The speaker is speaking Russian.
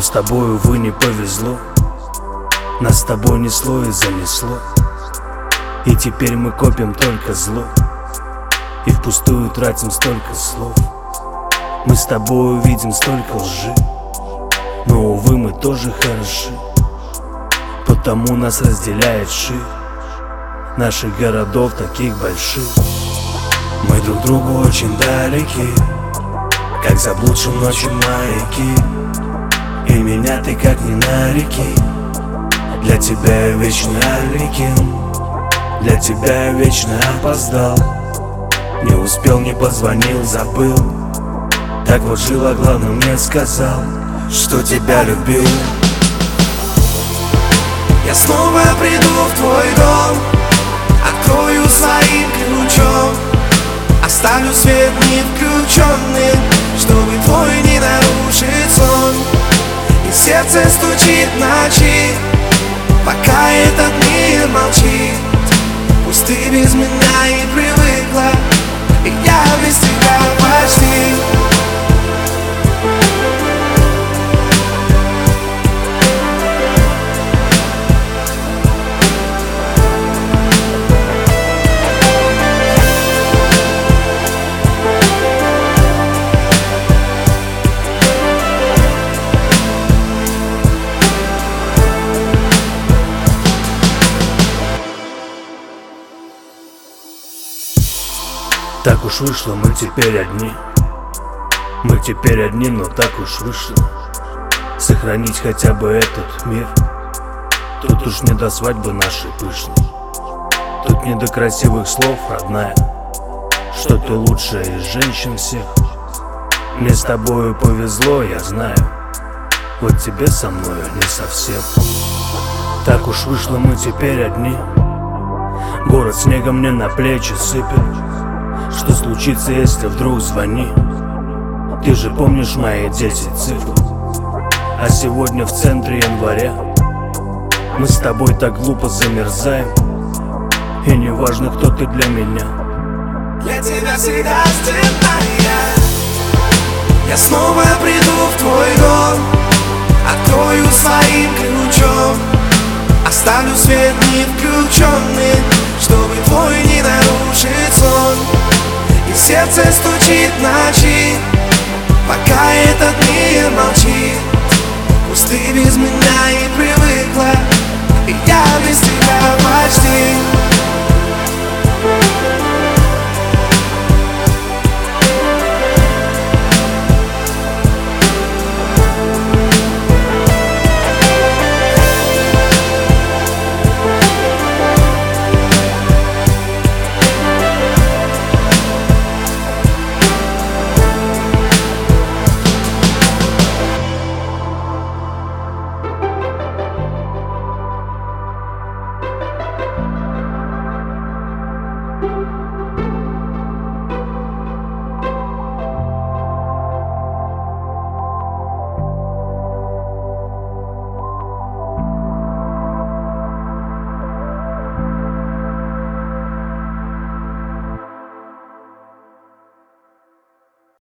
Нам с тобой, увы, не повезло. Нас с тобой несло и занесло. И теперь мы копим только зло, и впустую тратим столько слов. Мы с тобой увидим столько лжи, но, увы, мы тоже хороши. Потому нас разделяет ширь наших городов таких больших. Мы друг другу очень далеки, как заблудшим ночью маяки. И меня ты как не нареки. Для тебя я вечно Аликин, для тебя я вечно опоздал. Не успел, не позвонил, забыл. Так вот жил, а главное мне сказал, что тебя любил. Я снова приду в твой дом, открою своим ключом, оставлю свет не включенным, чтобы твой не нарушить сон. И сердце стучит в ночи, пока этот мир молчит. Пусть ты без меня и привыкла, и я без тебя почти. Так уж вышло, мы теперь одни. Мы теперь одни, но так уж вышло. Сохранить хотя бы этот мир. Тут уж не до свадьбы нашей пышной. Тут не до красивых слов, родная, что ты лучшая из женщин всех. Мне с тобою повезло, я знаю. Вот тебе со мною не совсем. Так уж вышло, мы теперь одни. Город снегом мне на плечи сыпет. Что случится, если вдруг звони? Ты же помнишь мои 10 цифр. А сегодня в центре января мы с тобой так глупо замерзаем. И не важно, кто ты для меня. Для тебя всегда степная. Я снова приду в твой дом, открою своим ключом, оставлю свет не включенным,